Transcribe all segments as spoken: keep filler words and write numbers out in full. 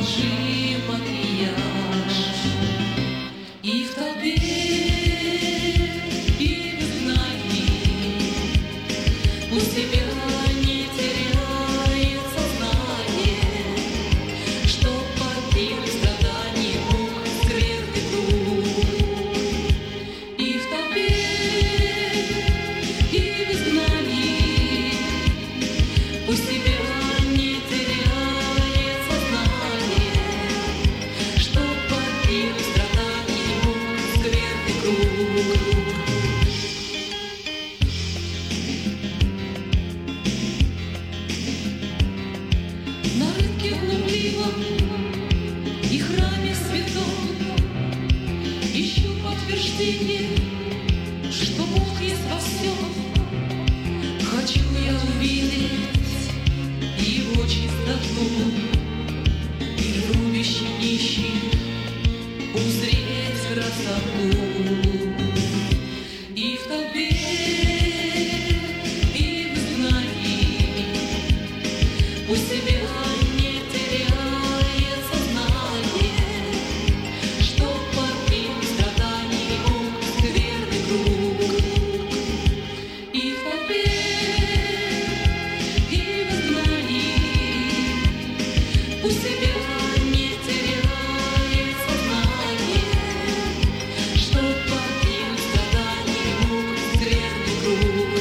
лжи макияж. И в толпе, и в изгнании у себя не теряет сознание, что попил страданий Бог скверный круг. И в толпе, и в изгнании у себя не теряет сознание, что попил страданий Бог скверный круг. На рынке глумливом и храме святом ищу подтверждение, что Бог есть во всем. Хочу я увидеть Его чистоту и в рубище нищих узреть красоту. И в толпе, и в изгнании у себя не теряет сознание, что попил страданий Бог скверный круг. И в толпе, и в изгнании у себя не теряет сознание, что попил страданий Бог скверный круг.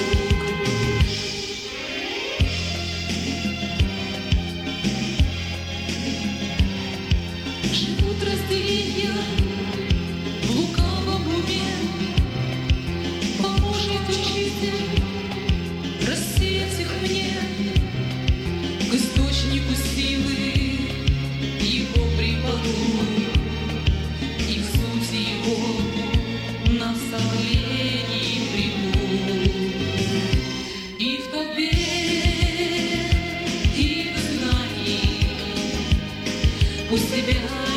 Живут разделения в лукавом уме, поможет учитель рассеять их мне к источнику силы Его припаду, и в суть Его наставлений приму. И в толпе, и в изгнании у себя